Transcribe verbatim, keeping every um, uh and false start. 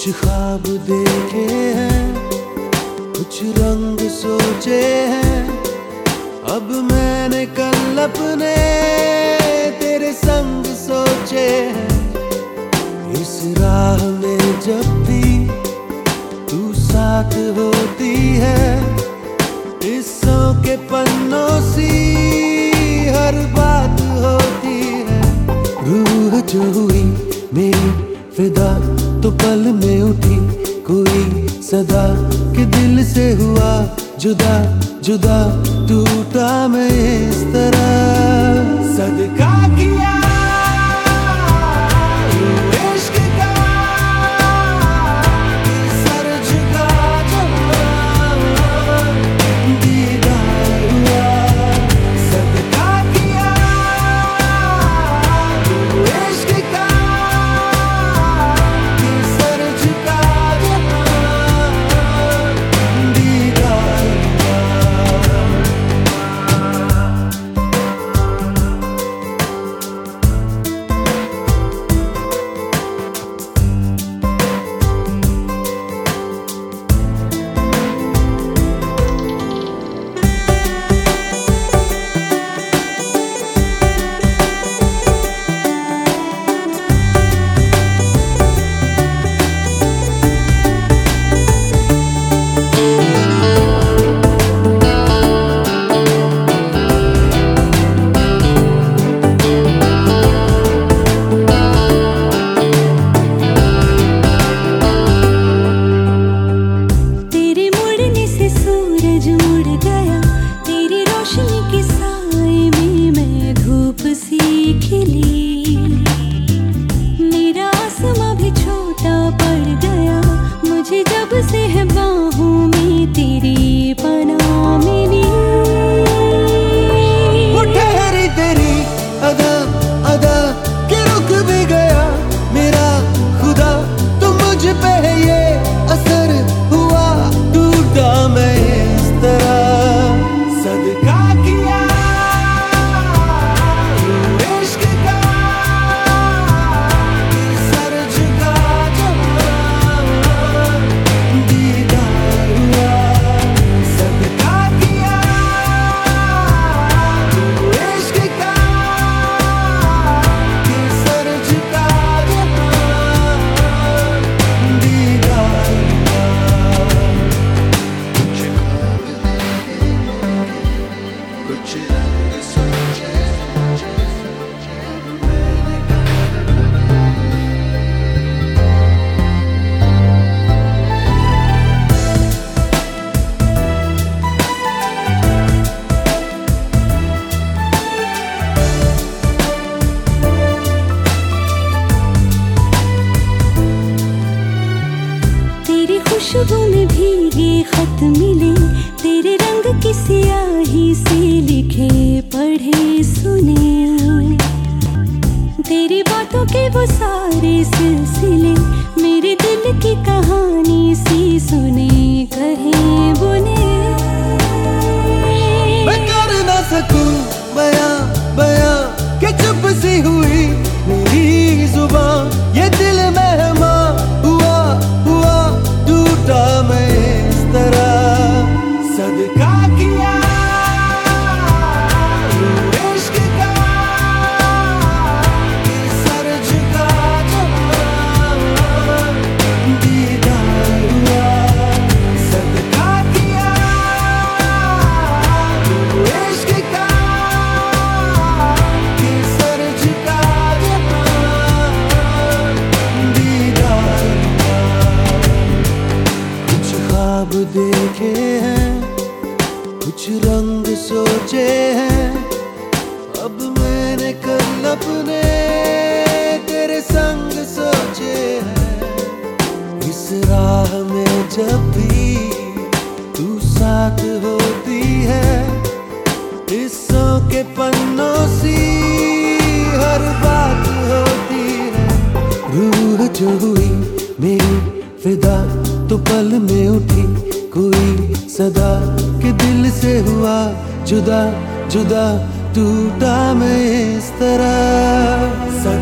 ख्वाब देखे हैं, कुछ रंग सोचे हैं। अब मैंने कल अपने तेरे संग सोचे हैं। इस राह में जब भी तू साथ होती है, किस्सों के पन्नों सी हर बात होती है। रूह जो हुई मेरी फिदा तो पल में उठी कोई सदा कि दिल से हुआ जुदा जुदा टूटा मैं इस तरह। सदका किया इश्क का सर झुका जब दीदार हुआ। सदका किया इश्क का सर झुका जब दीदार हुआ। खुशबू में भीगे खत मिले, तेरे रंग की स्याही से लिखे पढ़े सुने। तेरी बातों के वो सारे सिलसिले मेरे दिल की कहानी सी सुने कहे बुने। मैं कर ना सकूं बयां बयां कि चुप सी हुई मेरी जुबान। ये दिल मेहमा हुआ हुआ टूटा मैं इस तरह। सदका किया इश्क का सर झुका जब दीदार हुआ। सदका किया इश्क का सर झुका जब दीदार हुआ। कुछ ख्वाब देखे हैं, कुछ रंग सोचे हैं। अब मैंने कल अपने तेरे संग सोचे हैं। इस राह में जब भी तू साथ होती है, किस्सों के पन्नों सी हर बात होती है। रूह जो हुई मेरी फिदा तो पल में उठी कोई सदा कि दिल से हुआ जुदा जुदा टूटा मैं इस तरह।